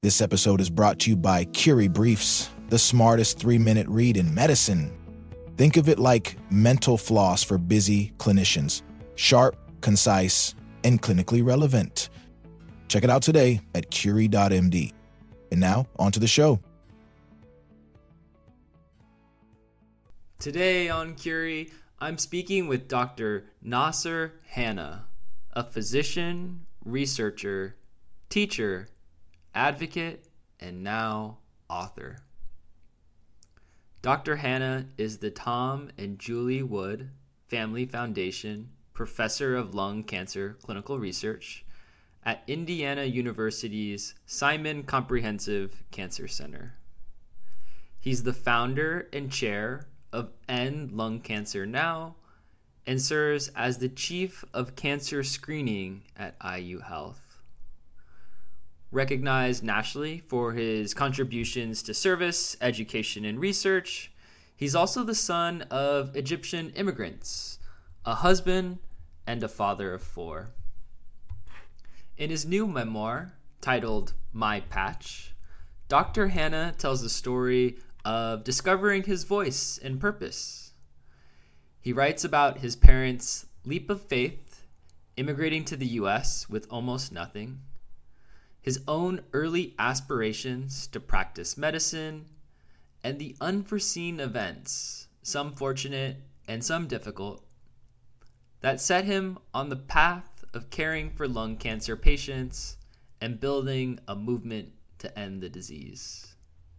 This episode is brought to you by Curie Briefs, the smartest 3-minute read in medicine. Think of it like mental floss for busy clinicians. Sharp, concise, and clinically relevant. Check it out today at curie.md. And now, on to the show. Today on Curie, I'm speaking with Dr. Nasser Hanna, a physician, researcher, teacher, advocate, and now author. Dr. Hanna is the Tom and Julie Wood Family Foundation Professor of Lung Cancer Clinical Research at Indiana University's Simon Comprehensive Cancer Center. He's the founder and chair of End Lung Cancer Now and serves as the chief of cancer screening at IU Health. Recognized nationally for his contributions to service, education, and research, he's also the son of Egyptian immigrants, a husband, and a father of 4. In his new memoir, titled My Patch, Dr. Hanna tells the story of discovering his voice and purpose. He writes about his parents' leap of faith, immigrating to the U.S. with almost nothing, his own early aspirations to practice medicine, and the unforeseen events, some fortunate and some difficult, that set him on the path of caring for lung cancer patients and building a movement to end the disease.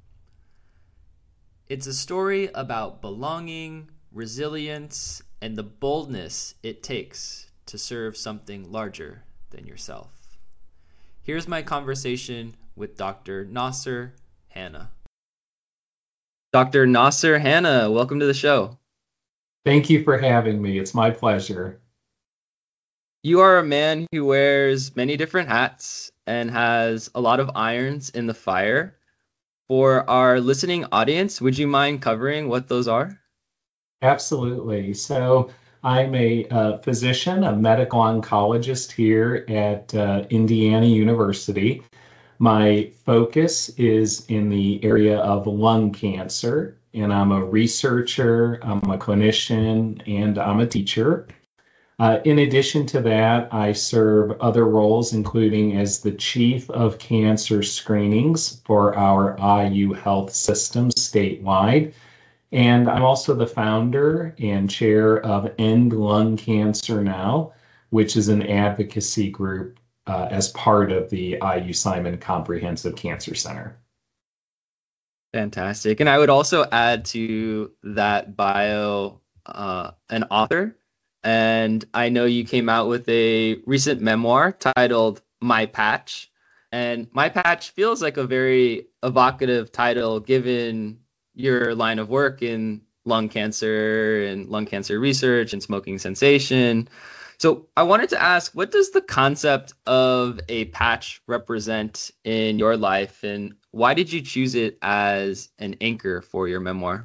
It's a story about belonging, resilience, and the boldness it takes to serve something larger than yourself. Here's my conversation with Dr. Nasser Hanna. Dr. Nasser Hanna, welcome to the show. Thank you for having me. It's my pleasure. You are a man who wears many different hats and has a lot of irons in the fire. For our listening audience, would you mind covering what those are? Absolutely. So I'm a physician, a medical oncologist here at Indiana University. My focus is in the area of lung cancer, and I'm a researcher, I'm a clinician, and I'm a teacher. In addition to that, I serve other roles, including as the chief of cancer screenings for our IU Health system statewide. And I'm also the founder and chair of End Lung Cancer Now, which is an advocacy group as part of the IU Simon Comprehensive Cancer Center. Fantastic. And I would also add to that bio an author. And I know you came out with a recent memoir titled My Patch. And My Patch feels like a very evocative title given your line of work in lung cancer and lung cancer research and smoking cessation. So I wanted to ask, what does the concept of a patch represent in your life, and why did you choose it as an anchor for your memoir?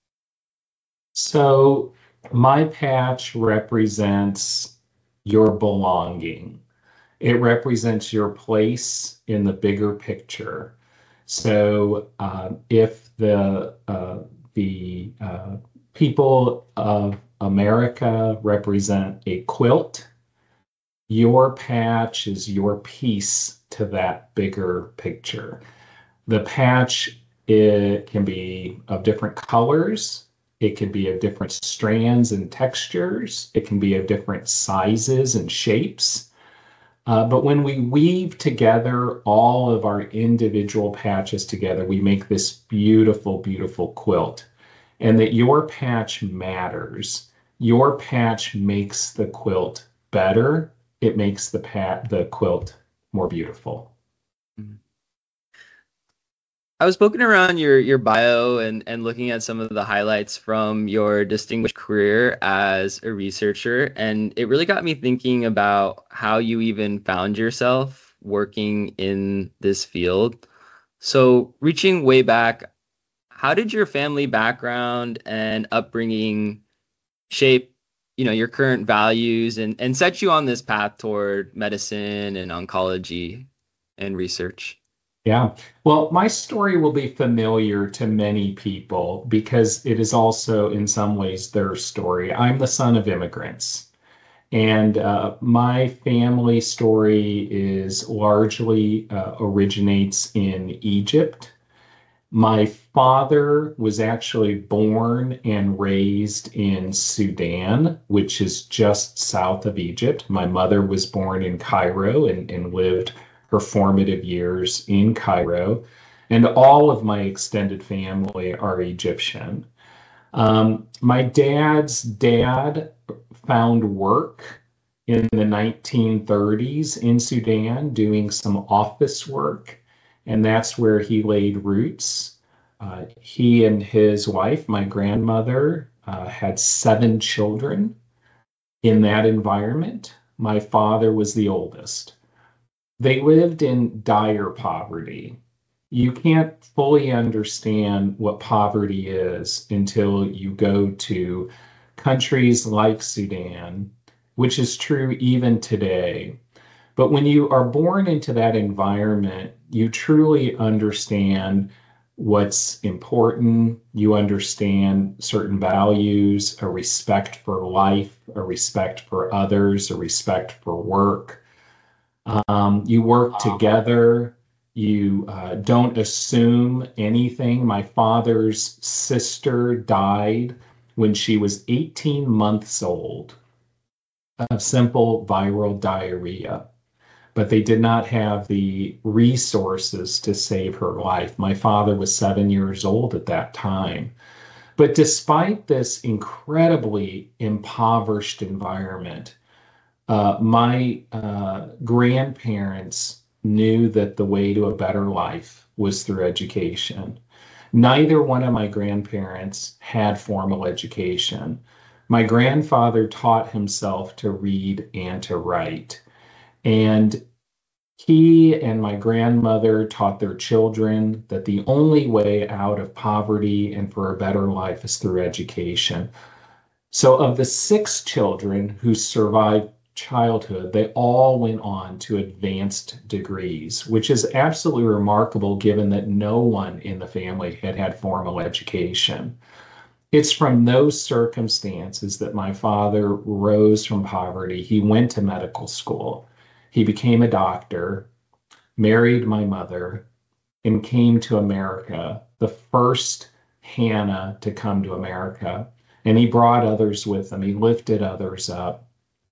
So my patch represents your belonging. It represents your place in the bigger picture. So if the people of America represent a quilt, your patch is your piece to that bigger picture. The patch, it can be of different colors. It can be of different strands and textures. It can be of different sizes and shapes. But when we weave together all of our individual patches together, we make this beautiful, beautiful quilt. And that your patch matters. Your patch makes the quilt better. It makes the quilt more beautiful. I was poking around your bio and looking at some of the highlights from your distinguished career as a researcher, and it really got me thinking about how you even found yourself working in this field. So reaching way back, how did your family background and upbringing shape, your current values and set you on this path toward medicine and oncology and research? Yeah. Well, my story will be familiar to many people because it is also, in some ways, their story. I'm the son of immigrants, and my family story is largely originates in Egypt. My father was actually born and raised in Sudan, which is just south of Egypt. My mother was born in Cairo and lived her formative years in Cairo. And all of my extended family are Egyptian. My dad's dad found work in the 1930s in Sudan doing some office work, and that's where he laid roots. He and his wife, my grandmother, had 7 children in that environment. My father was the oldest. They lived in dire poverty. You can't fully understand what poverty is until you go to countries like Sudan, which is true even today. But when you are born into that environment, you truly understand what's important. You understand certain values, a respect for life, a respect for others, a respect for work. You work together. You don't assume anything. My father's sister died when she was 18 months old of simple viral diarrhea, but they did not have the resources to save her life. My father was 7 years old at that time. But despite this incredibly impoverished environment, my grandparents knew that the way to a better life was through education. Neither one of my grandparents had formal education. My grandfather taught himself to read and to write. And he and my grandmother taught their children that the only way out of poverty and for a better life is through education. So, of the 6 children who survived childhood, they all went on to advanced degrees, which is absolutely remarkable given that no one in the family had had formal education. It's from those circumstances that my father rose from poverty. He went to medical school. He became a doctor, married my mother, and came to America, the first Hannah to come to America. And he brought others with him. He lifted others up.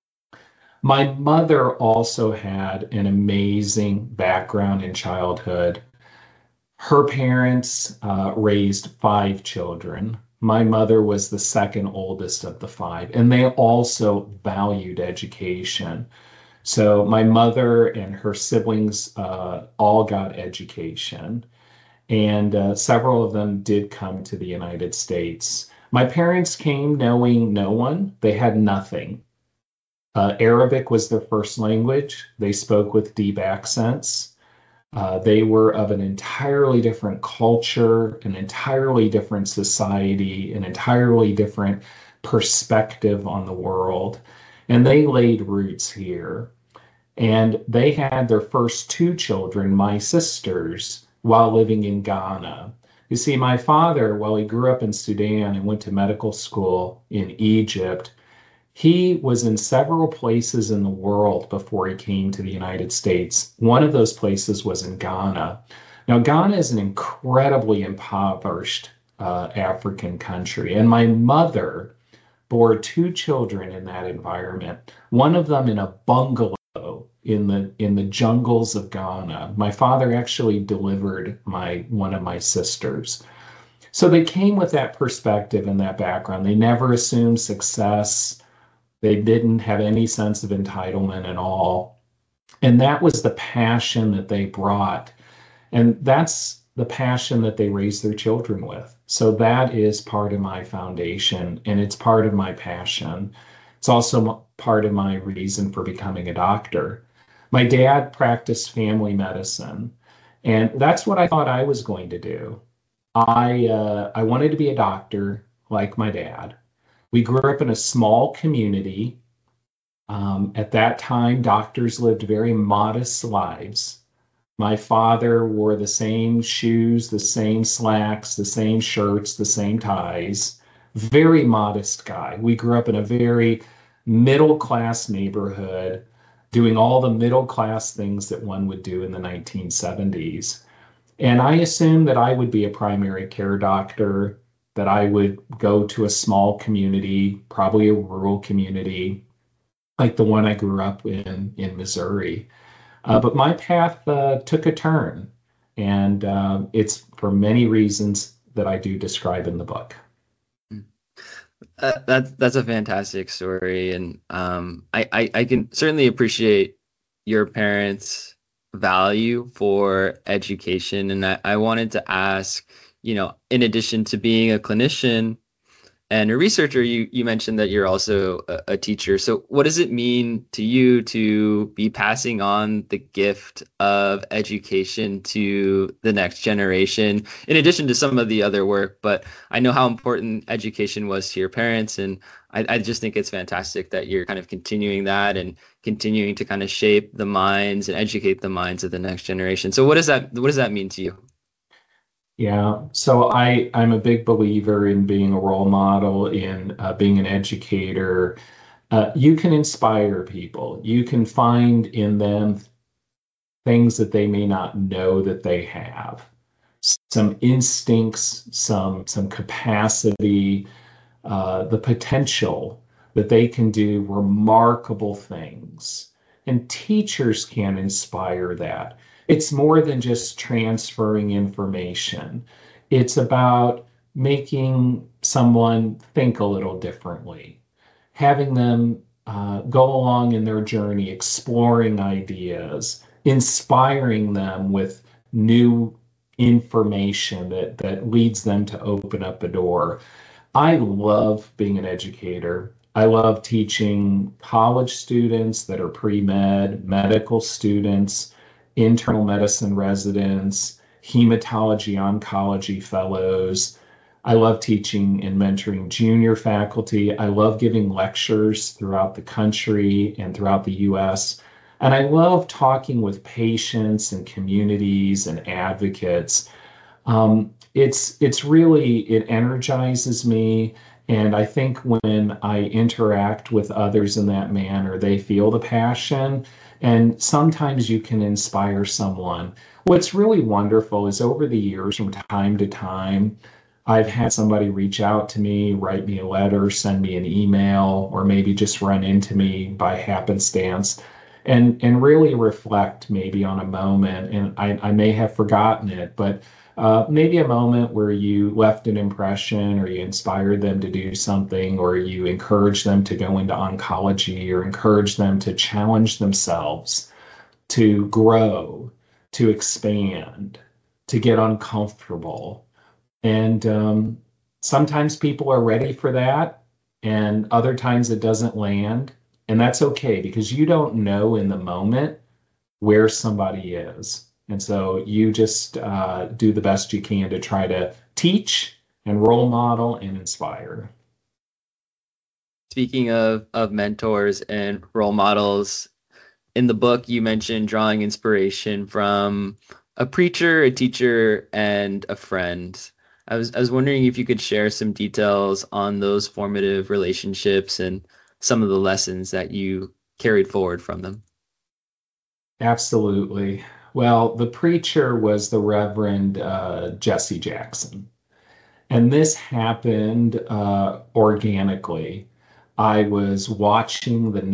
My mother also had an amazing background in childhood. Her parents raised 5 children. My mother was the second oldest of the 5, and they also valued education. So my mother and her siblings all got education, and several of them did come to the United States. My parents came knowing no one. They had nothing. Arabic was their first language. They spoke with deep accents. They were of an entirely different culture, an entirely different society, an entirely different perspective on the world. And they laid roots here. And they had their first 2 children, my sisters, while living in Ghana. You see, my father, while he grew up in Sudan and went to medical school in Egypt, he was in several places in the world before he came to the United States. One of those places was in Ghana. Now, Ghana is an incredibly impoverished African country, and my mother bore 2 children in that environment. One of them in a bungalow in the jungles of Ghana. My father actually delivered one of my sisters. So they came with that perspective and that background. They never assumed success. They didn't have any sense of entitlement at all. And that was the passion that they brought. And that's the passion that they raised their children with. So that is part of my foundation, and it's part of my passion. It's also part of my reason for becoming a doctor. My dad practiced family medicine, and that's what I thought I was going to do. I wanted to be a doctor like my dad. We grew up in a small community. At that time, doctors lived very modest lives. My father wore the same shoes, the same slacks, the same shirts, the same ties. Very modest guy. We grew up in a very middle class neighborhood, doing all the middle class things that one would do in the 1970s. And I assumed that I would be a primary care doctor, that I would go to a small community, probably a rural community, like the one I grew up in Missouri. But my path took a turn, and it's for many reasons that I do describe in the book. That's a fantastic story, and I can certainly appreciate your parents' value for education. And I wanted to ask, in addition to being a clinician and a researcher, you mentioned that you're also a teacher. So what does it mean to you to be passing on the gift of education to the next generation, in addition to some of the other work? But I know how important education was to your parents, and I just think it's fantastic that you're kind of continuing that and continuing to kind of shape the minds and educate the minds of the next generation. So what does that mean to you? Yeah, so I'm a big believer in being a role model, in being an educator. You can inspire people. You can find in them things that they may not know that they have, some instincts, some capacity, the potential that they can do remarkable things. And teachers can inspire that. It's more than just transferring information. It's about making someone think a little differently, having them go along in their journey, exploring ideas, inspiring them with new information that leads them to open up a door. I love being an educator. I love teaching college students that are pre-med, medical students, internal medicine residents, hematology oncology fellows. I love teaching and mentoring junior faculty. I love giving lectures throughout the country and throughout the US. And I love talking with patients and communities and advocates. It's really, it energizes me. And I think when I interact with others in that manner, they feel the passion. And sometimes you can inspire someone. What's really wonderful is over the years, from time to time, I've had somebody reach out to me, write me a letter, send me an email, or maybe just run into me by happenstance and really reflect maybe on a moment. And I may have forgotten it, but maybe a moment where you left an impression, or you inspired them to do something, or you encouraged them to go into oncology, or encouraged them to challenge themselves, to grow, to expand, to get uncomfortable. And sometimes people are ready for that, and other times it doesn't land. And that's okay, because you don't know in the moment where somebody is. And so you just do the best you can to try to teach and role model and inspire. Speaking of mentors and role models, in the book you mentioned drawing inspiration from a preacher, a teacher, and a friend. I was wondering if you could share some details on those formative relationships and some of the lessons that you carried forward from them. Absolutely. Well, the preacher was the Reverend Jesse Jackson. And this happened organically. I was watching the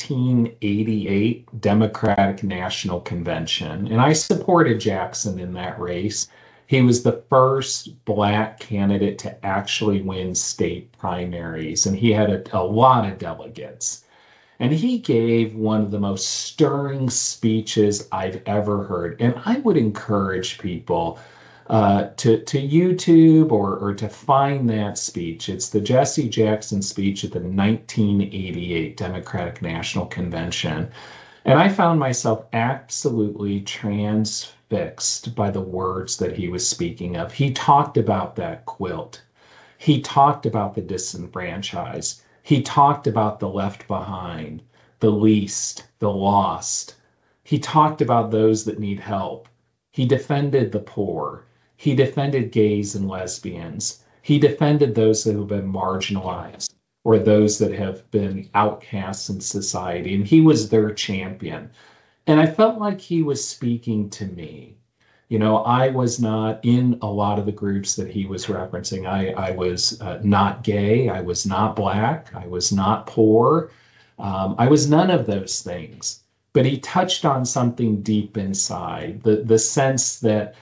1988 Democratic National Convention, and I supported Jackson in that race. He was the first Black candidate to actually win state primaries, and he had a lot of delegates. And he gave one of the most stirring speeches I've ever heard. And I would encourage people to YouTube or to find that speech. It's the Jesse Jackson speech at the 1988 Democratic National Convention. And I found myself absolutely transfixed by the words that he was speaking of. He talked about that quilt. He talked about the disenfranchised. He talked about the left behind, the least, the lost. He talked about those that need help. He defended the poor. He defended gays and lesbians. He defended those that have been marginalized or those that have been outcasts in society. And he was their champion. And I felt like he was speaking to me. I was not in a lot of the groups that he was referencing. I was not gay. I was not Black. I was not poor. I was none of those things. But he touched on something deep inside, the sense that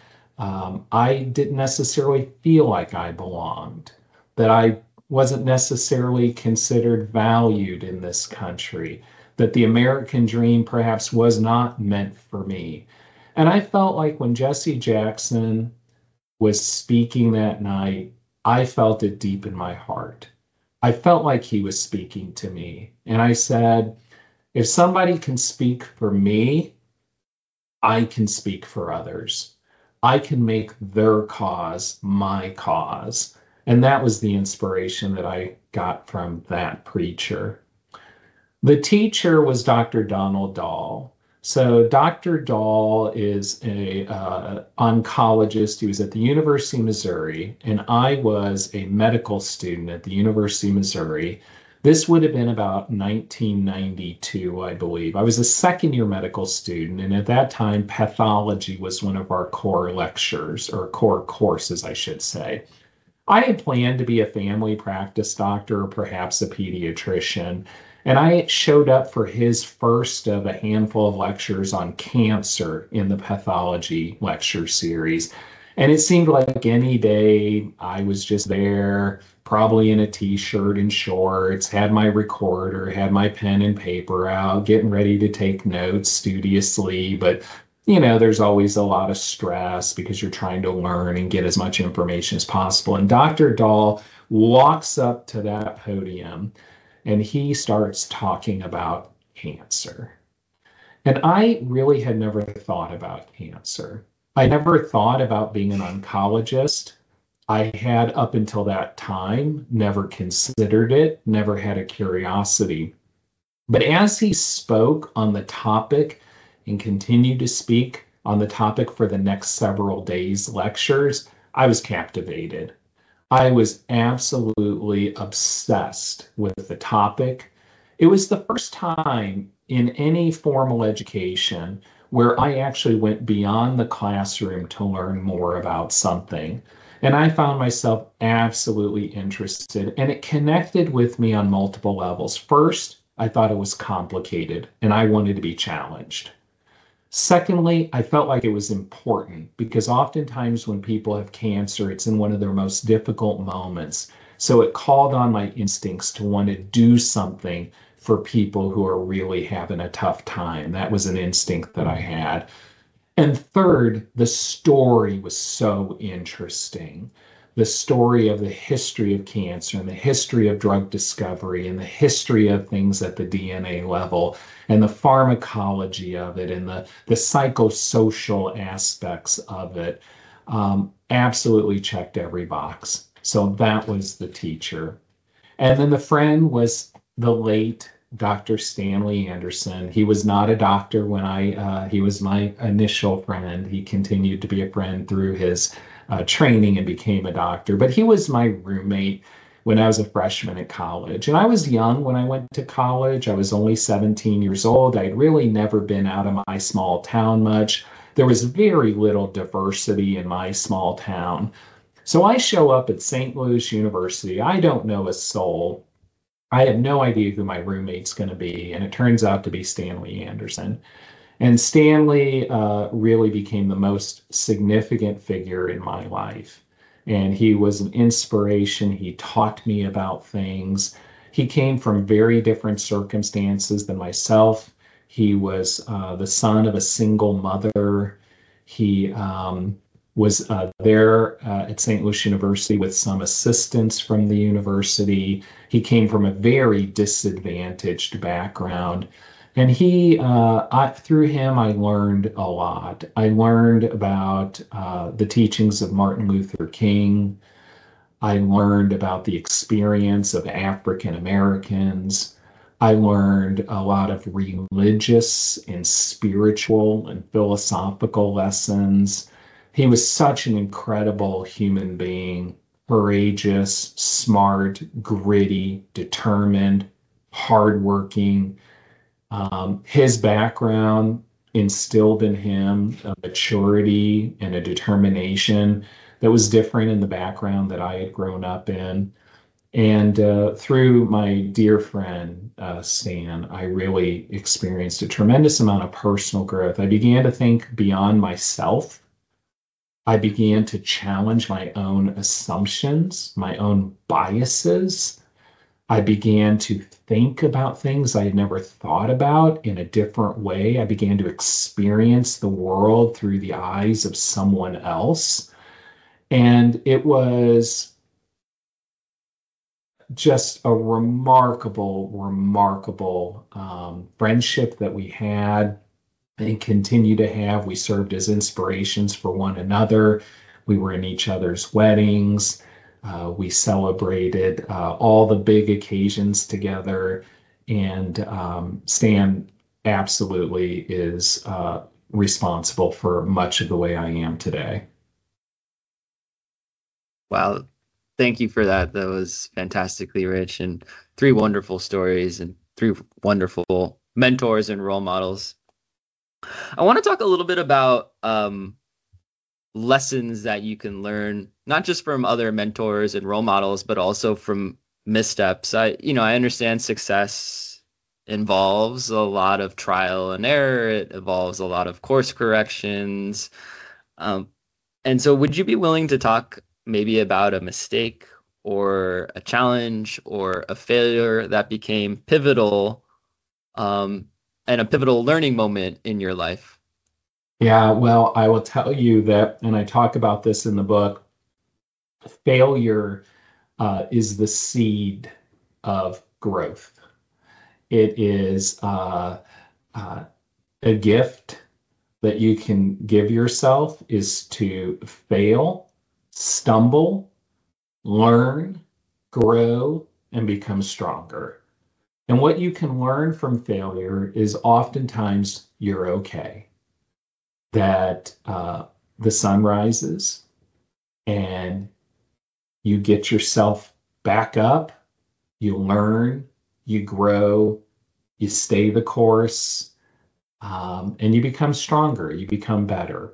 I didn't necessarily feel like I belonged, that I wasn't necessarily considered valued in this country, that the American dream perhaps was not meant for me. And I felt like when Jesse Jackson was speaking that night, I felt it deep in my heart. I felt like he was speaking to me. And I said, if somebody can speak for me, I can speak for others. I can make their cause my cause. And that was the inspiration that I got from that preacher. The teacher was Dr. Donald Dahl. So Dr. Dahl is a oncologist. He was at the University of Missouri, and I was a medical student at the University of Missouri. This would have been about 1992, I believe. I was a second-year medical student, and at that time, pathology was one of our core lectures, or core courses, I should say. I had planned to be a family practice doctor or perhaps a pediatrician, and I showed up for his first of a handful of lectures on cancer in the pathology lecture series. And it seemed like any day I was just there, probably in a t-shirt and shorts, had my recorder, had my pen and paper out, getting ready to take notes studiously. But, there's always a lot of stress because you're trying to learn and get as much information as possible. And Dr. Dahl walks up to that podium and he starts talking about cancer. And I really had never thought about cancer. I never thought about being an oncologist. I had, up until that time, never considered it, never had a curiosity. But as he spoke on the topic and continued to speak on the topic for the next several days' lectures, I was captivated. I was absolutely obsessed with the topic. It was the first time in any formal education where I actually went beyond the classroom to learn more about something. And I found myself absolutely interested, and it connected with me on multiple levels. First, I thought it was complicated, and I wanted to be challenged. Secondly, I felt like it was important because oftentimes when people have cancer, it's in one of their most difficult moments. So it called on my instincts to want to do something for people who are really having a tough time. That was an instinct that I had. And third, the story was so interesting. The story of the history of cancer and the history of drug discovery and the history of things at the DNA level and the pharmacology of it and the psychosocial aspects of it absolutely checked every box. So that was the teacher. And then the friend was the late Dr. Stanley Anderson. He was not a doctor when he was my initial friend. He continued to be a friend through his training and became a doctor. But he was my roommate when I was a freshman at college. And I was young when I went to college. I was only 17 years old. I'd really never been out of my small town much. There was very little diversity in my small town. So I show up at St. Louis University. I don't know a soul. I have no idea who my roommate's going to be. And it turns out to be Stanley Anderson. And Stanley really became the most significant figure in my life. And he was an inspiration. He taught me about things. He came from very different circumstances than myself. He was the son of a single mother. He was there at St. Louis University with some assistance from the university. He came from a very disadvantaged background. And through him, I learned a lot. I learned about the teachings of Martin Luther King. I learned about the experience of African Americans. I learned a lot of religious and spiritual and philosophical lessons. He was such an incredible human being, courageous, smart, gritty, determined, hardworking. His background instilled in him a maturity and a determination that was different in the background that I had grown up in. And through my dear friend, Stan, I really experienced a tremendous amount of personal growth. I began to think beyond myself. I began to challenge my own assumptions, my own biases. I began to think about things I had never thought about in a different way. I began to experience the world through the eyes of someone else. And it was just a remarkable friendship that we had and continue to have. We served as inspirations for one another. We were in each other's weddings. We celebrated all the big occasions together. And Stan absolutely is responsible for much of the way I am today. Wow. Thank you for that. That was fantastically rich, and three wonderful stories and three wonderful mentors and role models. I want to talk a little bit about lessons that you can learn, not just from other mentors and role models, but also from missteps. I understand success involves a lot of trial and error. It involves a lot of course corrections. And so would you be willing to talk maybe about a mistake or a challenge or a failure that became pivotal, and a pivotal learning moment in your life? Yeah, well, I will tell you that, and I talk about this in the book, failure is the seed of growth. It is a gift that you can give yourself, is to fail, stumble, learn, grow, and become stronger. And what you can learn from failure is oftentimes you're okay, that the sun rises and you get yourself back up, you learn, you grow, you stay the course, and you become stronger, you become better.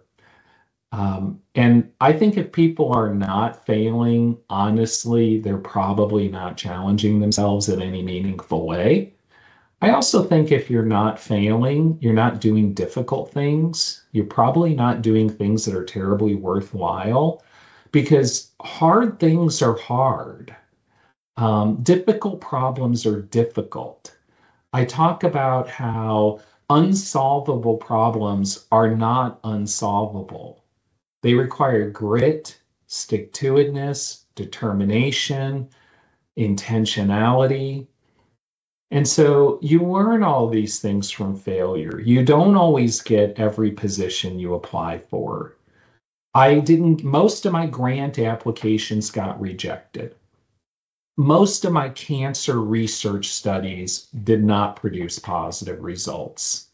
And I think if people are not failing, honestly, they're probably not challenging themselves in any meaningful way. I also think if you're not failing, you're not doing difficult things, you're probably not doing things that are terribly worthwhile, because hard things are hard. Difficult problems are difficult. I talk about how unsolvable problems are not unsolvable. They require grit, stick-to-itiveness, determination, intentionality. And so you learn all these things from failure. You don't always get every position you apply for. Most of my grant applications got rejected. Most of my cancer research studies did not produce positive results.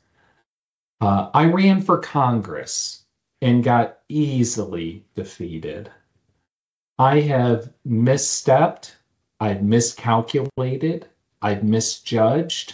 I ran for Congress and got easily defeated. I have misstepped, I've miscalculated, I've misjudged.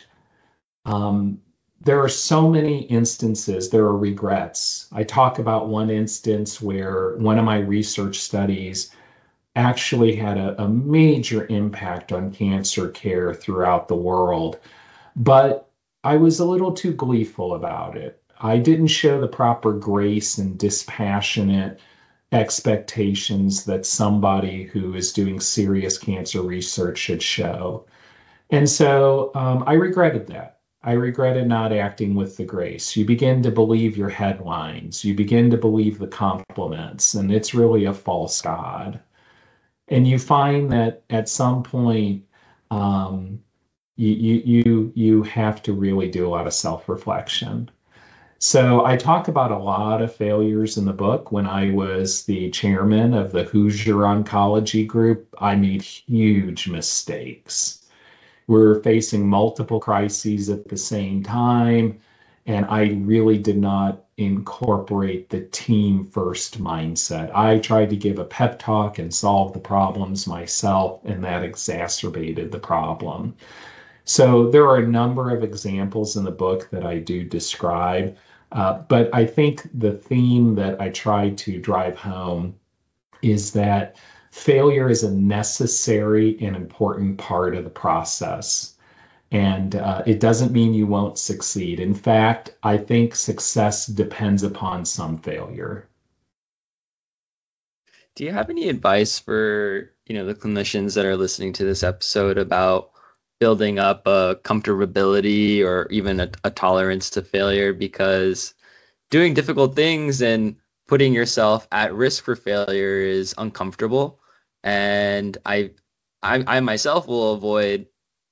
There are so many instances, there are regrets. I talk about one instance where one of my research studies actually had a major impact on cancer care throughout the world, but I was a little too gleeful about it. I didn't show the proper grace and dispassionate expectations that somebody who is doing serious cancer research should show. And so I regretted that. I regretted not acting with the grace. You begin to believe your headlines. You begin to believe the compliments, and it's really a false god. And you find that at some point, you have to really do a lot of self-reflection. So I talk about a lot of failures in the book. When I was the chairman of the Hoosier Oncology Group, I made huge mistakes. We're facing multiple crises at the same time. And I really did not incorporate the team first mindset. I tried to give a pep talk and solve the problems myself, and that exacerbated the problem. So there are a number of examples in the book that I do describe, but I think the theme that I try to drive home is that failure is a necessary and important part of the process. And it doesn't mean you won't succeed. In fact, I think success depends upon some failure. Do you have any advice for, the clinicians that are listening to this episode about building up a comfortability or even a tolerance to failure? Because doing difficult things and putting yourself at risk for failure is uncomfortable. And I myself will avoid,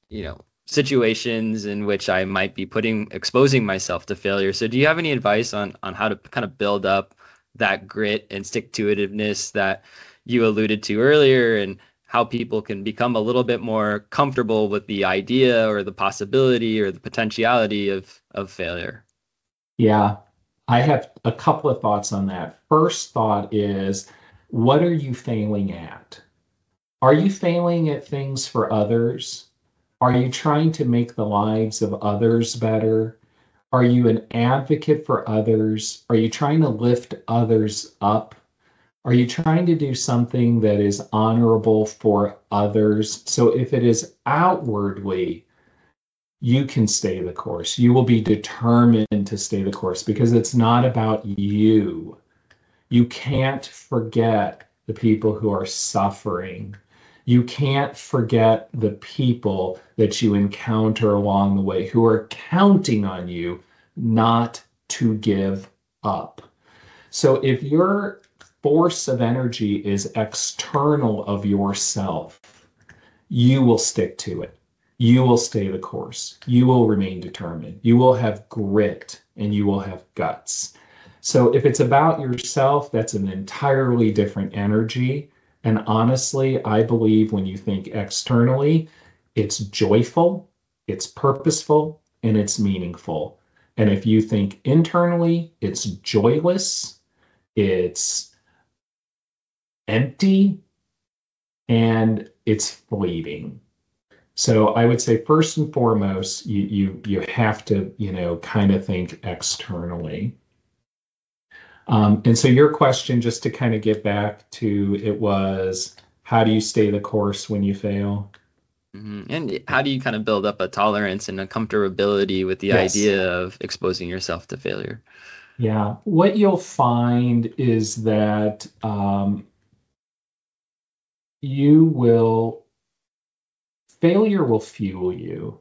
situations in which I might be exposing myself to failure. So do you have any advice on how to kind of build up that grit and stick-to-itiveness that you alluded to earlier, and how people can become a little bit more comfortable with the idea or the possibility or the potentiality of failure? Yeah, I have a couple of thoughts on that. First thought is, what are you failing at? Are you failing at things for others? Are you trying to make the lives of others better? Are you an advocate for others? Are you trying to lift others up? Are you trying to do something that is honorable for others? So if it is outwardly, you can stay the course. You will be determined to stay the course because it's not about you. You can't forget the people who are suffering. You can't forget the people that you encounter along the way who are counting on you not to give up. So if your force of energy is external of yourself, you will stick to it. You will stay the course. You will remain determined. You will have grit and you will have guts. So if it's about yourself, that's an entirely different energy. And honestly, I believe when you think externally, it's joyful, it's purposeful, and it's meaningful. And if you think internally, it's joyless, it's empty, and it's fleeting. So I would say first and foremost, you have to, kind of think externally. And so your question, just to kind of get back to it, was how do you stay the course when you fail? And how do you kind of build up a tolerance and a comfortability with the Yes. idea of exposing yourself to failure? Yeah. What you'll find is that failure will fuel you.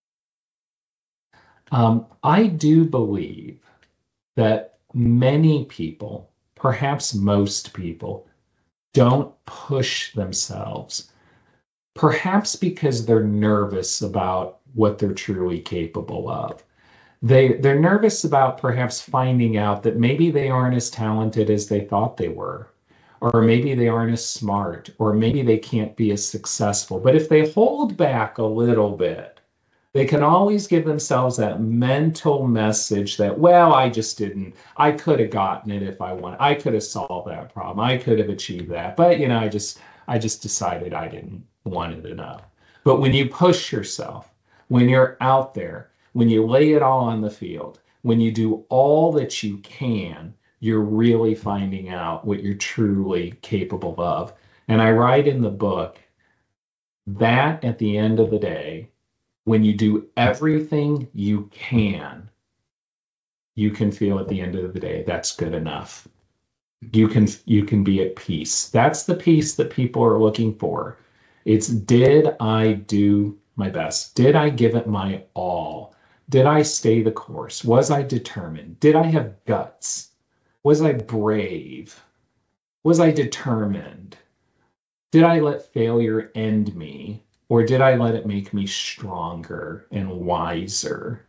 I do believe that many people, perhaps most people, don't push themselves, perhaps because they're nervous about what they're truly capable of. They're nervous about perhaps finding out that maybe they aren't as talented as they thought they were, or maybe they aren't as smart, or maybe they can't be as successful. But if they hold back a little bit, they can always give themselves that mental message that, well, I could have gotten it if I wanted. I could have solved that problem. I could have achieved that. But, I just decided I didn't want it enough. But when you push yourself, when you're out there, when you lay it all on the field, when you do all that you can, you're really finding out what you're truly capable of. And I write in the book that at the end of the day, when you do everything you can feel at the end of the day that's good enough. You can be at peace. That's the peace that people are looking for. It's, did I do my best? Did I give it my all? Did I stay the course? Was I determined? Did I have guts? Was I brave? Was I determined? Did I let failure end me? Or did I let it make me stronger and wiser?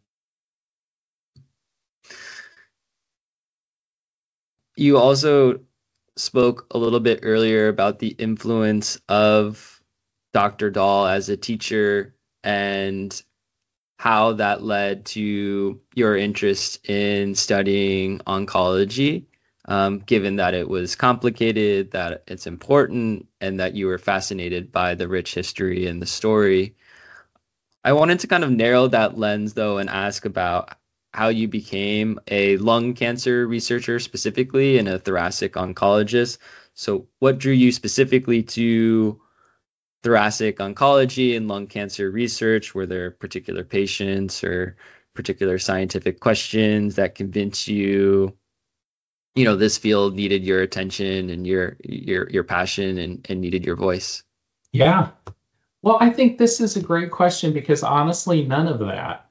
You also spoke a little bit earlier about the influence of Dr. Dahl as a teacher and how that led to your interest in studying oncology, given that it was complicated, that it's important, and that you were fascinated by the rich history and the story. I wanted to kind of narrow that lens, though, and ask about how you became a lung cancer researcher specifically and a thoracic oncologist. So, what drew you specifically to thoracic oncology and lung cancer research? Were there particular patients or particular scientific questions that convinced you, this field needed your attention and your passion and needed your voice? Yeah. Well, I think this is a great question because honestly, none of that.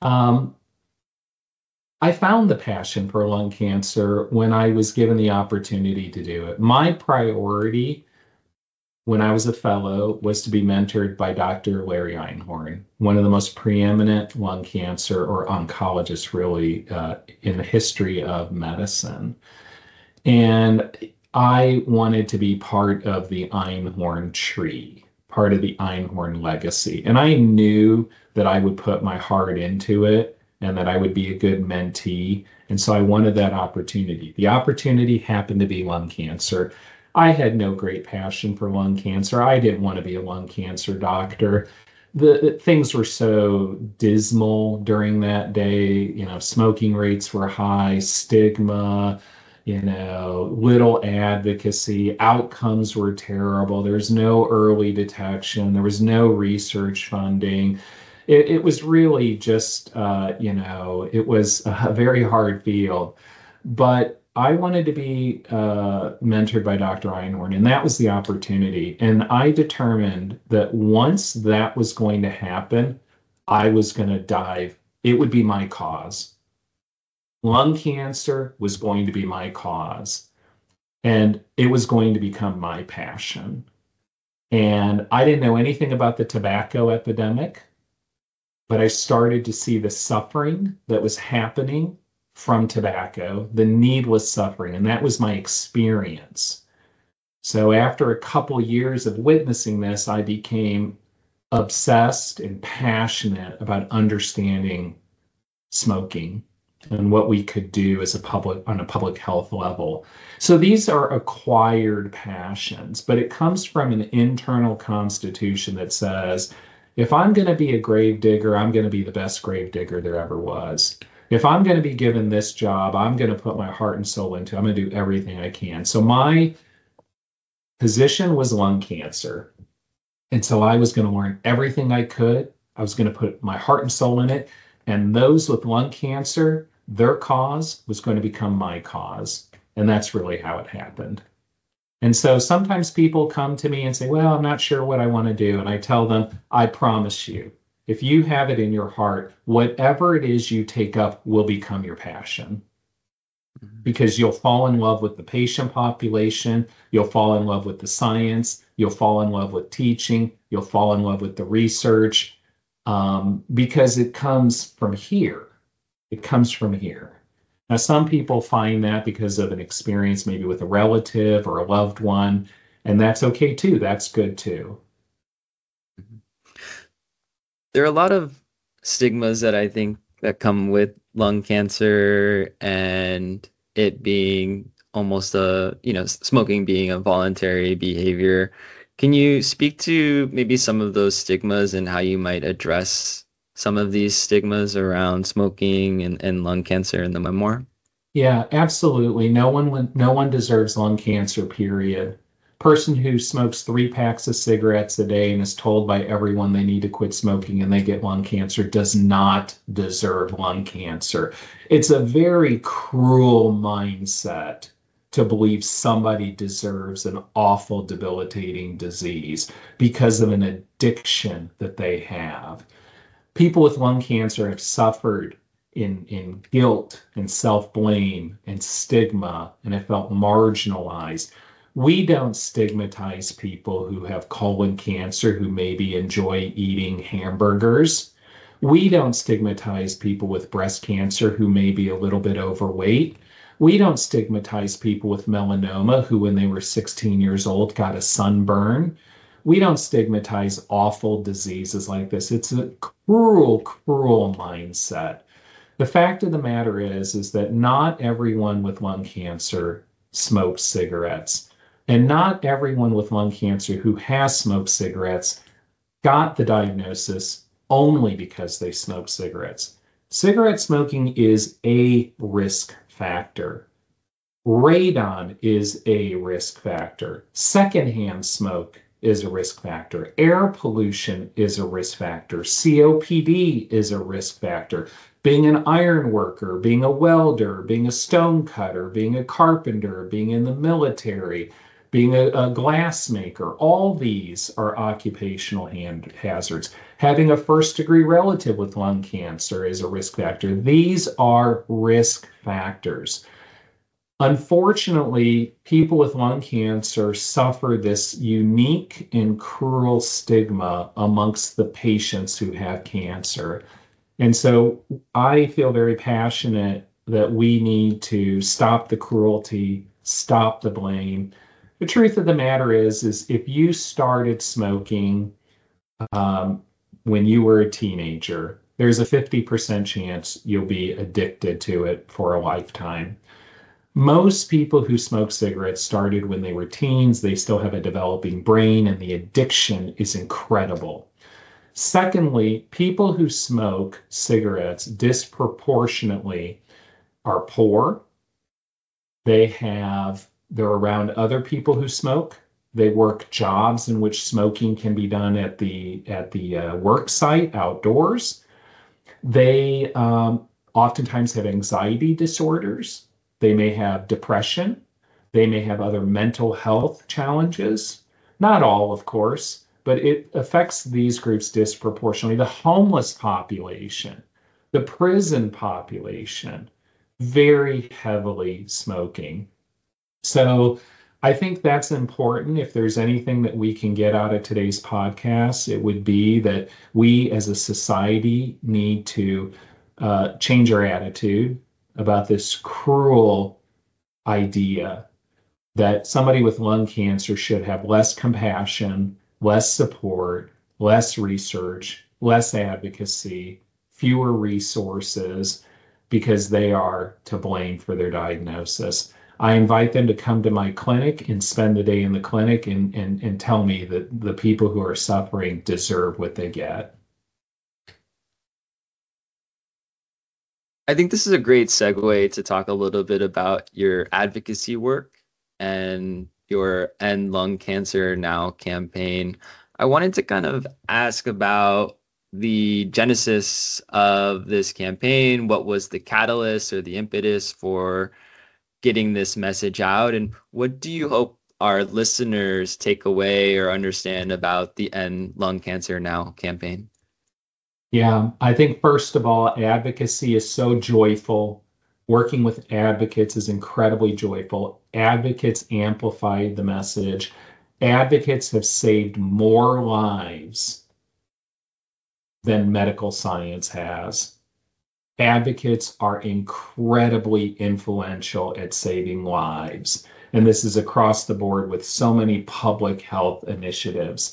I found the passion for lung cancer when I was given the opportunity to do it. My priority when I was a fellow was to be mentored by Dr. Larry Einhorn, one of the most preeminent lung cancer or oncologists really in the history of medicine. And I wanted to be part of the Einhorn tree, part of the Einhorn legacy. And I knew that I would put my heart into it and that I would be a good mentee. And so I wanted that opportunity. The opportunity happened to be lung cancer. I had no great passion for lung cancer. I didn't want to be a lung cancer doctor. The things were so dismal during that day. Smoking rates were high, stigma, little advocacy, outcomes were terrible. There was no early detection. There was no research funding. It was really just, it was a very hard field. But I wanted to be mentored by Dr. Einhorn, and that was the opportunity. And I determined that once that was going to happen, I was going to dive. It would be my cause. Lung cancer was going to be my cause, and it was going to become my passion. And I didn't know anything about the tobacco epidemic, but I started to see the suffering that was happening from tobacco, the needless suffering, and that was my experience. So after a couple years of witnessing this, I became obsessed and passionate about understanding smoking and what we could do as on a public health level. So these are acquired passions, but it comes from an internal constitution that says, if I'm going to be a grave digger, I'm going to be the best grave digger there ever was. If I'm going to be given this job, I'm going to put my heart and soul into it. I'm going to do everything I can. So my position was lung cancer. And so I was going to learn everything I could. I was going to put my heart and soul in it. And those with lung cancer, their cause was going to become my cause. And that's really how it happened. And so sometimes people come to me and say, well, I'm not sure what I want to do. And I tell them, I promise you, if you have it in your heart, whatever it is you take up will become your passion. Because you'll fall in love with the patient population, you'll fall in love with the science, you'll fall in love with teaching, you'll fall in love with the research, because it comes from here. It comes from here. Now, some people find that because of an experience maybe with a relative or a loved one, and that's okay too. That's good too. There are a lot of stigmas that I think that come with lung cancer and it being almost smoking being a voluntary behavior. Can you speak to maybe some of those stigmas and how you might address some of these stigmas around smoking and lung cancer in the memoir? Yeah, absolutely. No one deserves lung cancer, period. Person who smokes 3 packs of cigarettes a day and is told by everyone they need to quit smoking and they get lung cancer does not deserve lung cancer. It's a very cruel mindset to believe somebody deserves an awful, debilitating disease because of an addiction that they have. People with lung cancer have suffered in guilt and self-blame and stigma and have felt marginalized. We don't stigmatize people who have colon cancer who maybe enjoy eating hamburgers. We don't stigmatize people with breast cancer who may be a little bit overweight. We don't stigmatize people with melanoma who, when they were 16 years old, got a sunburn. we don't stigmatize awful diseases like this. It's a cruel, cruel mindset. The fact of the matter is that not everyone with lung cancer smokes cigarettes. And not everyone with lung cancer who has smoked cigarettes got the diagnosis only because they smoked cigarettes. Cigarette smoking is a risk factor. Radon is a risk factor. Secondhand smoke is a risk factor. Air pollution is a risk factor. COPD is a risk factor. Being an iron worker, being a welder, being a stone cutter, being a carpenter, being in the military, being a glass maker, all these are occupational hazards. Having a first-degree relative with lung cancer is a risk factor. These are risk factors. Unfortunately, people with lung cancer suffer this unique and cruel stigma amongst the patients who have cancer. And so I feel very passionate that we need to stop the cruelty, stop the blame. The truth of the matter is if you started smoking when you were a teenager, there's a 50% chance you'll be addicted to it for a lifetime. Most people who smoke cigarettes started when they were teens. They still have a developing brain, and the addiction is incredible. Secondly, people who smoke cigarettes disproportionately are poor. They're around other people who smoke. They work jobs in which smoking can be done at the work site outdoors. They oftentimes have anxiety disorders. They may have depression. They may have other mental health challenges. Not all, of course, but it affects these groups disproportionately. The homeless population, the prison population, very heavily smoking. So I think that's important. If there's anything that we can get out of today's podcast, it would be that we as a society need to change our attitude about this cruel idea that somebody with lung cancer should have less compassion, less support, less research, less advocacy, fewer resources, because they are to blame for their diagnosis. I invite them to come to my clinic and spend the day in the clinic and tell me that the people who are suffering deserve what they get. I think this is a great segue to talk a little bit about your advocacy work and your End Lung Cancer Now campaign. I wanted to kind of ask about the genesis of this campaign. What was the catalyst or the impetus for getting this message out? And what do you hope our listeners take away or understand about the End Lung Cancer Now campaign? Yeah, I think first of all, advocacy is so joyful. Working with advocates is incredibly joyful. Advocates amplify the message. Advocates have saved more lives than medical science has. Advocates are incredibly influential at saving lives. And this is across the board with so many public health initiatives.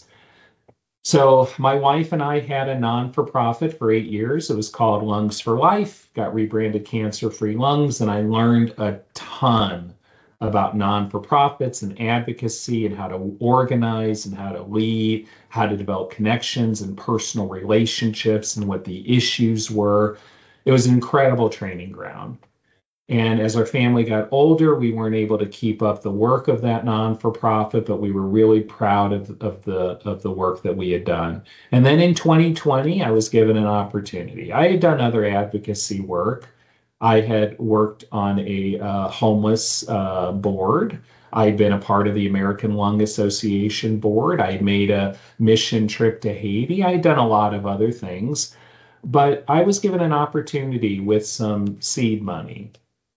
So my wife and I had a non-for-profit for 8 years. It was called Lungs for Life, got rebranded Cancer Free Lungs, and I learned a ton about non-for-profits and advocacy and how to organize and how to lead, how to develop connections and personal relationships and what the issues were. It was an incredible training ground. And as our family got older, we weren't able to keep up the work of that non-for-profit, but we were really proud of the work that we had done. And then in 2020, I was given an opportunity. I had done other advocacy work. I had worked on a homeless board. I had been a part of the American Lung Association board. I had made a mission trip to Haiti. I had done a lot of other things, but I was given an opportunity with some seed money.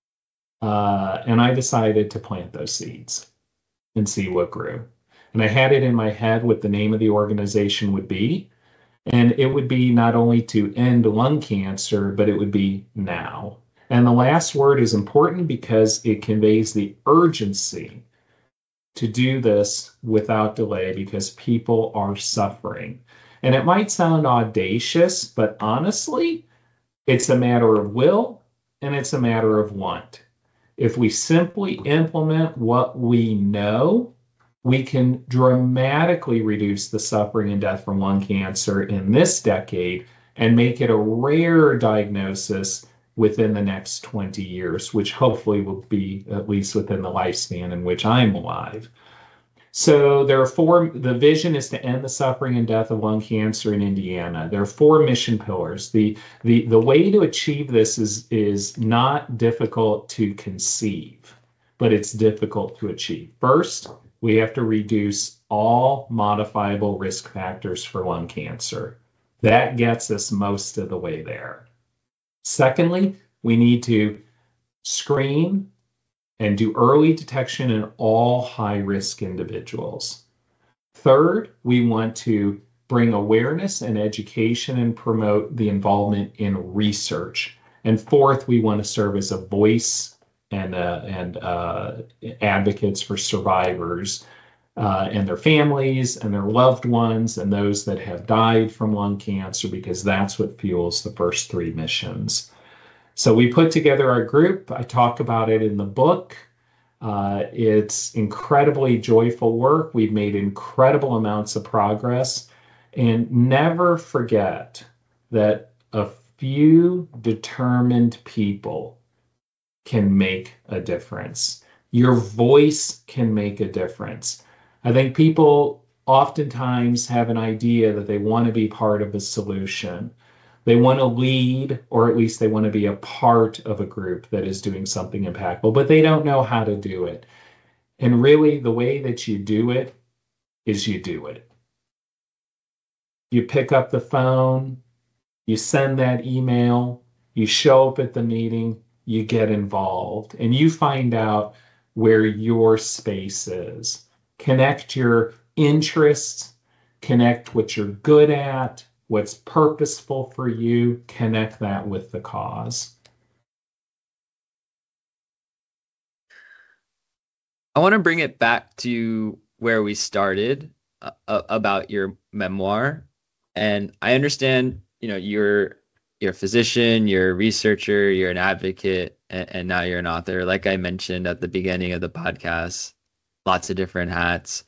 And I decided to plant those seeds and see what grew. And I had it in my head what the name of the organization would be. And it would be not only to end lung cancer, but it would be now. And the last word is important because it conveys the urgency to do this without delay because people are suffering. And it might sound audacious, but honestly, it's a matter of will and it's a matter of want. If we simply implement what we know, we can dramatically reduce the suffering and death from lung cancer in this decade and make it a rare diagnosis within the next 20 years, which hopefully will be at least within the lifespan in which I'm alive. So the vision is to end the suffering and death of lung cancer in Indiana. There are 4 mission pillars. The way to achieve this is not difficult to conceive, but it's difficult to achieve. First, we have to reduce all modifiable risk factors for lung cancer. That gets us most of the way there. Secondly, we need to screen and do early detection in all high-risk individuals. Third, we want to bring awareness and education and promote the involvement in research. And fourth, we want to serve as a voice and advocates for survivors and their families and their loved ones and those that have died from lung cancer, because that's what fuels the first 3 missions. So we put together our group. I talk about it in the book. It's incredibly joyful work. We've made incredible amounts of progress. And never forget that a few determined people can make a difference. Your voice can make a difference. I think people oftentimes have an idea that they want to be part of a solution. They want to lead, or at least they want to be a part of a group that is doing something impactful, but they don't know how to do it. And really, the way that you do it is you do it. You pick up the phone, you send that email, you show up at the meeting, you get involved, and you find out where your space is. Connect your interests, connect what you're good at, what's purposeful for you, connect that with the cause. I want to bring it back to where we started about your memoir. And I understand, you're a physician, you're a researcher, you're an advocate, and now you're an author. Like I mentioned at the beginning of the podcast, lots of different hats.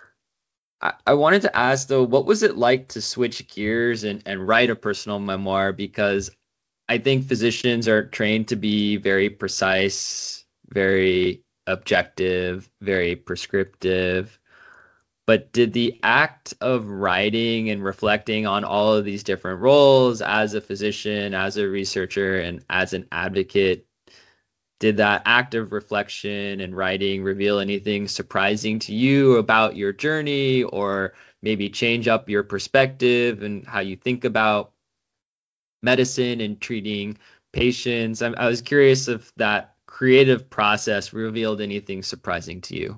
I wanted to ask, though, what was it like to switch gears and write a personal memoir? Because I think physicians are trained to be very precise, very objective, very prescriptive. But did the act of writing and reflecting on all of these different roles as a physician, as a researcher, and as an advocate, did that act of reflection and writing reveal anything surprising to you about your journey, or maybe change up your perspective and how you think about medicine and treating patients? I was curious if that creative process revealed anything surprising to you.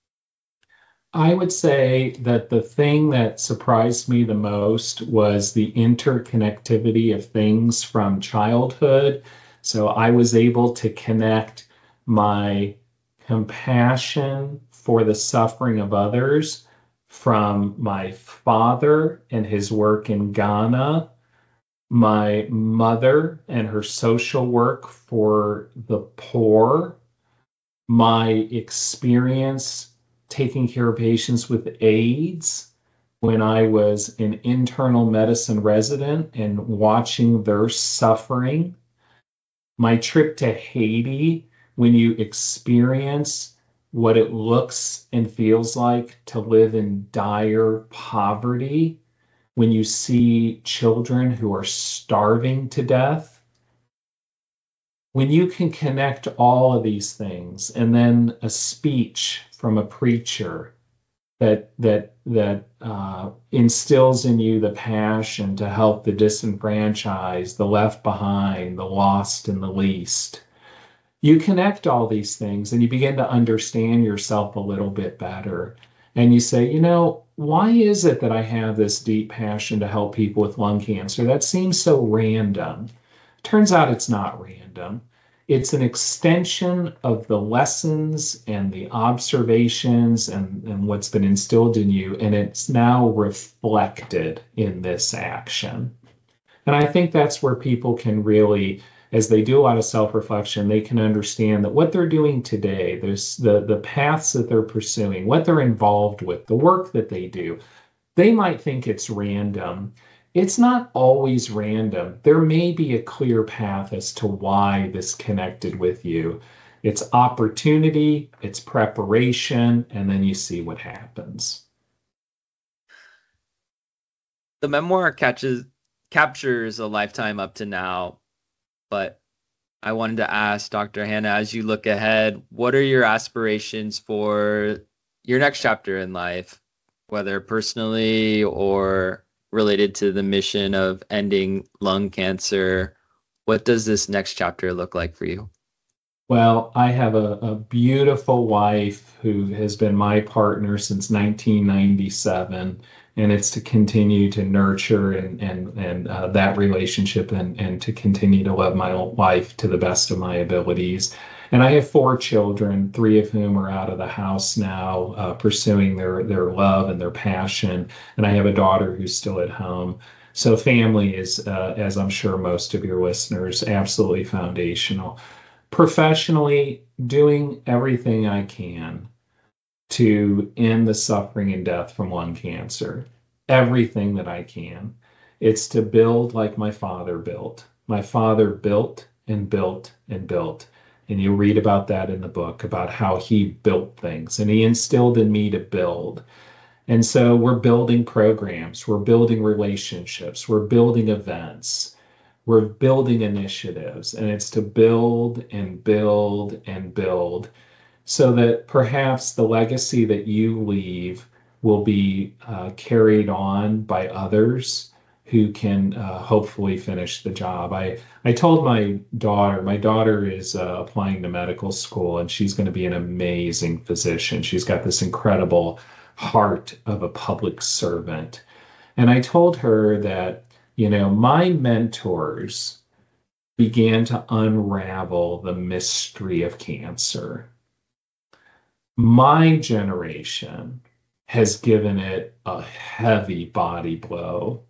I would say that the thing that surprised me the most was the interconnectivity of things from childhood. So I was able to connect my compassion for the suffering of others from my father and his work in Ghana, my mother and her social work for the poor, my experience taking care of patients with AIDS when I was an internal medicine resident and watching their suffering, my trip to Haiti, when you experience what it looks and feels like to live in dire poverty, when you see children who are starving to death. When you can connect all of these things, and then a speech from a preacher that instills in you the passion to help the disenfranchised, the left behind, the lost, and the least. You connect all these things and you begin to understand yourself a little bit better. And you say, why is it that I have this deep passion to help people with lung cancer? That seems so random. Turns out it's not random. It's an extension of the lessons and the observations and what's been instilled in you, and it's now reflected in this action. And I think that's where people can really, as they do a lot of self-reflection, they can understand that what they're doing today, there's the paths that they're pursuing, what they're involved with, the work that they do, they might think it's random. It's not always random. There may be a clear path as to why this connected with you. It's opportunity, it's preparation, and then you see what happens. The memoir captures a lifetime up to now, but I wanted to ask Dr. Hanna, as you look ahead, what are your aspirations for your next chapter in life, whether personally or related to the mission of ending lung cancer? What does this next chapter look like for you? Well, I have a beautiful wife who has been my partner since 1997, and it's to continue to nurture and that relationship and to continue to love my wife to the best of my abilities. And I have 4 children, 3 of whom are out of the house now, pursuing their love and their passion. And I have a daughter who's still at home. So family is, as I'm sure most of your listeners, absolutely foundational. Professionally, doing everything I can to end the suffering and death from lung cancer, everything that I can. It's to build like my father built. My father built and built and built. And you'll read about that in the book, about how he built things and he instilled in me to build. And so we're building programs, we're building relationships, we're building events, we're building initiatives, and it's to build and build and build so that perhaps the legacy that you leave will be carried on by others who can hopefully finish the job. I told my daughter is applying to medical school, and she's going to be an amazing physician. She's got this incredible heart of a public servant. And I told her that, my mentors began to unravel the mystery of cancer. My generation has given it a heavy body blow.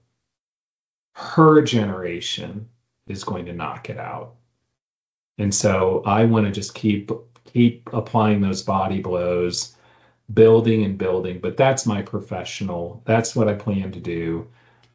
Her generation is going to knock it out. And so I want to just keep applying those body blows, building and building. But that's that's what I plan to do.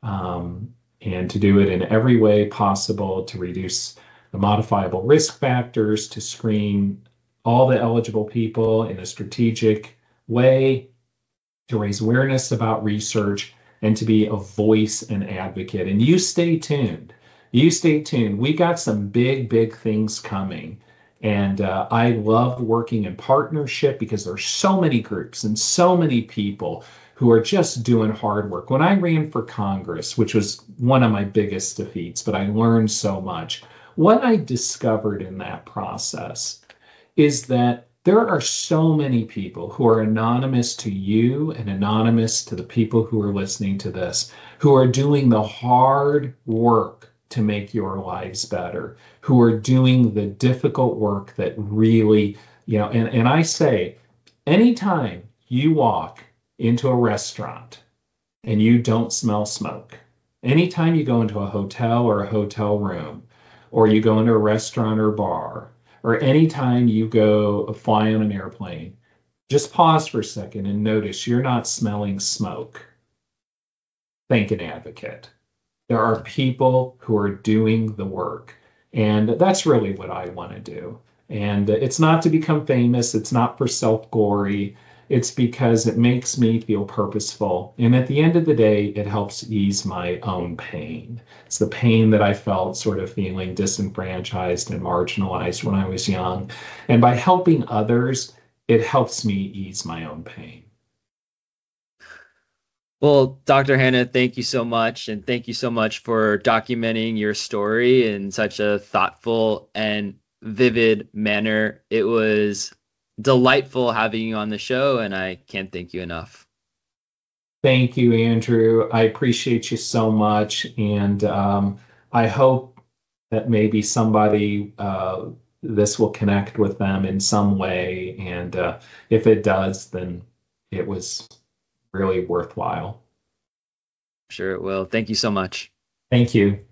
And to do it in every way possible to reduce the modifiable risk factors, to screen all the eligible people in a strategic way, to raise awareness about research, and to be a voice and advocate. And you stay tuned. You stay tuned. We got some big, big things coming. And I love working in partnership because there's so many groups and so many people who are just doing hard work. When I ran for Congress, which was one of my biggest defeats, but I learned so much, what I discovered in that process is that there are so many people who are anonymous to you and anonymous to the people who are listening to this, who are doing the hard work to make your lives better, who are doing the difficult work that really, and I say, anytime you walk into a restaurant and you don't smell smoke, anytime you go into a hotel or a hotel room, or you go into a restaurant or bar, or anytime you go fly on an airplane, just pause for a second and notice you're not smelling smoke. Thank an advocate. There are people who are doing the work. And that's really what I want to do. And it's not to become famous. It's not for self-glory. It's because it makes me feel purposeful. And at the end of the day, it helps ease my own pain. It's the pain that I felt sort of feeling disenfranchised and marginalized when I was young. And by helping others, it helps me ease my own pain. Well, Dr. Hanna, thank you so much. And thank you so much for documenting your story in such a thoughtful and vivid manner. It was delightful having you on the show, and I can't thank you enough. Thank you, Andrew. I appreciate you so much. And I hope that maybe somebody this will connect with them in some way. And if it does, then it was really worthwhile. Sure it will. Thank you so much. Thank you.